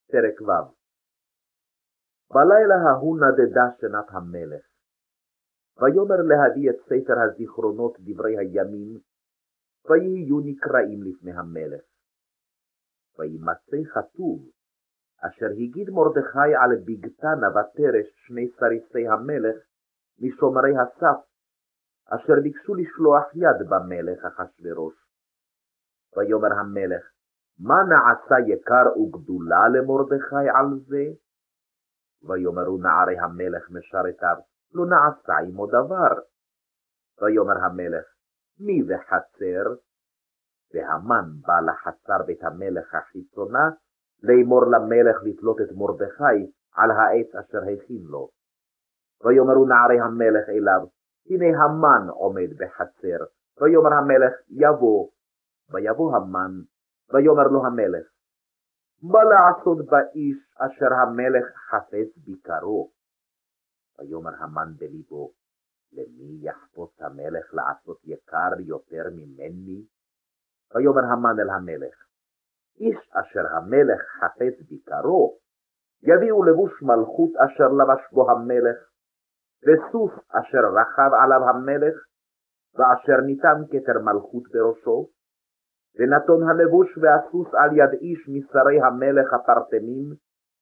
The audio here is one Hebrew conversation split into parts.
פרק ו'. בלילה ההוא נדדה שנת המלך. ויאמר להביא את ספר הזיכרונות דברי הימים, ויהיו נקראים לפני המלך. וימצא כתוב, אשר הגיד מרדכי על בגתנה ותרש שני סריסי המלך משומרי הסף, אשר ביקשו לשלוח יד במלך אחשוורוש. ויאמר המלך, מה נעשה יקר וגדולה למרדכי על זה? ויאמרו נערי המלך משרתיו, לא נעשה עמו דבר. ויאמר המלך, מי וחצר? והמן בא לחצר בית המלך החיצונה, לאמור למלך לתלות את מרדכי על העץ אשר הכין לו. ויאמרו נערי המלך אליו, הנה המן עומד בחצר. ויאמר המלך, יבוא. ויבוא המן, ויאמר לו המלך, מה לעשות באיש אשר המלך חפץ ביקרו? ויאמר המן בליבו, למי יחפוץ המלך לעשות יקר יותר ממני? ויאמר המן אל המלך, איש אשר המלך חפץ ביקרו, יביאו לבוש מלכות אשר לבש בו המלך, וסוס אשר רכב עליו המלך, ואשר ניתן כתר מלכות בראשו, ונתון הלבוש והסוס על יד איש משרי המלך הפרטמים,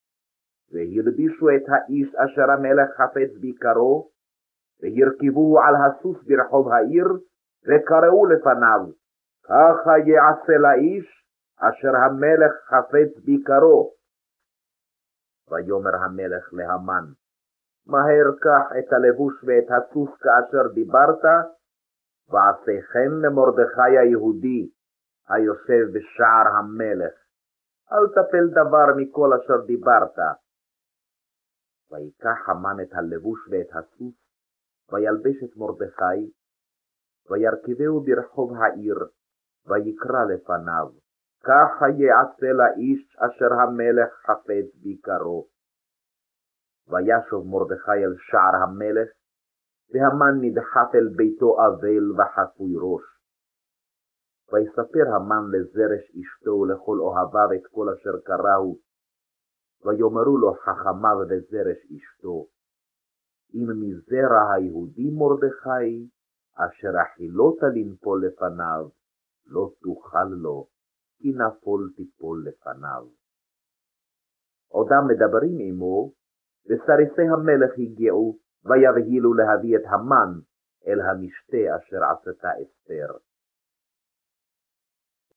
והלבישו את האיש אשר המלך חפץ ביקרו, והרכבוהו על הסוס ברחוב העיר, וקראו לפניו, ככה יעשה לאיש אשר המלך חפץ ביקרו. ויאמר המלך להמן, מהר קח את הלבוש ואת הסוס כאשר דיברת, ועשה כן למרדכי היהודי, היושב בשער המלך. אל תפל דבר מכל אשר דיברת. ויקח המן את הלבוש ואת הסוס, וילבש את מרדכי, וירכבהו ברחוב העיר, ויקרא לפניו, ככה יעשה לאיש אשר המלך חפץ ביקרו. וישוב מרדכי אל שער המלך, והמן נדחף אל ביתו אבל וחפוי ראש. ויספר המן לזרש אשתו ולכל אוהביו את כל אשר קראו, ויאמרו לו חכמיו וזרש אשתו, אם מזרע היהודי מרדכי, אשר החילת לנפול לפניו, לא תוכל לו, כי נפול תיפול לפניו. עודם מדברים עמו, וסריסי המלך הגיעו, ויבהילו להביא את המן אל המשתה אשר עשתה אסתר.